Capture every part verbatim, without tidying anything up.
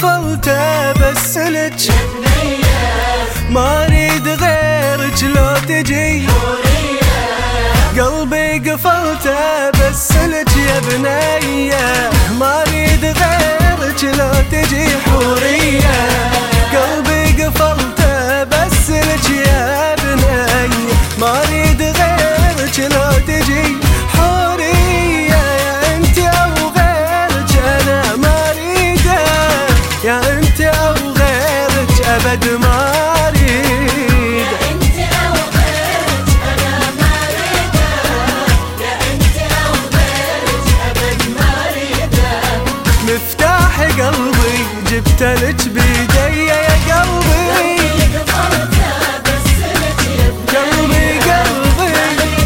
قفلته بس لك ما اريد غيرك لو تجي قلبي قفلته بس لك يا بنية ما اريد غيرك لو تجي حورية قلبي قفلته بس لك يا بنية ما اريد غيرك لو تجي حورية يا انت او غيرك انا ما اريده يا انت او غيرك ابد ما قلبي جبتلك بيدي يا قلبي قلبي قلبي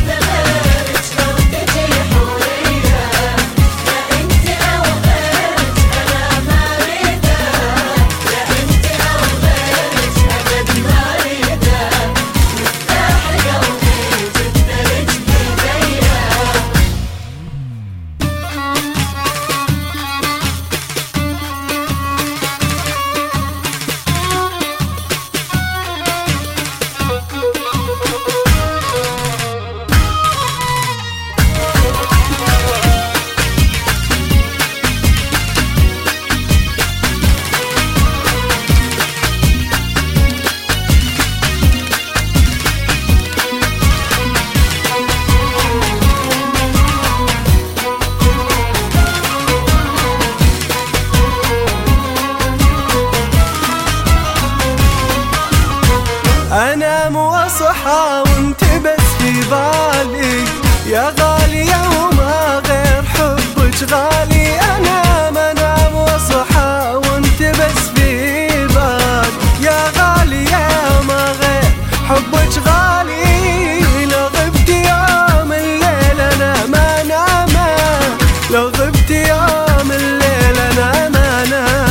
أنا مو أصحى وانت بس في بالي يا غالية وما غير حبك غالي أنا ما أنام وأصحى وانت بس في بالي يا غالية وما غير حبك غالي لو غبت يوم الليل أنا ما أنام لو غبت يوم الليل أنا ما أنام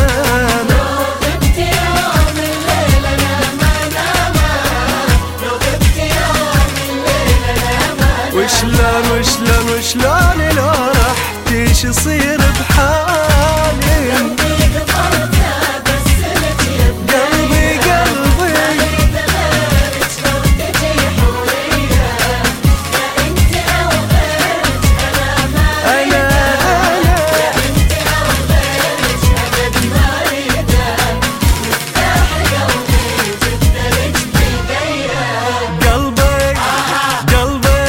وشلون وشلون وشلون لو رحتي شو يصير بحالي قلبي قفلته بس لك يا قلبي قلبي لو تجي حورية يا انت او غيرك انا ما انا انا يا انت او غيرك ابد ما اريده مفتاح قلبي جبتلك بيديا قلبي قلبي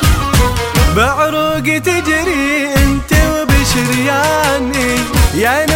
بعروق تجري انت وبشرياني يا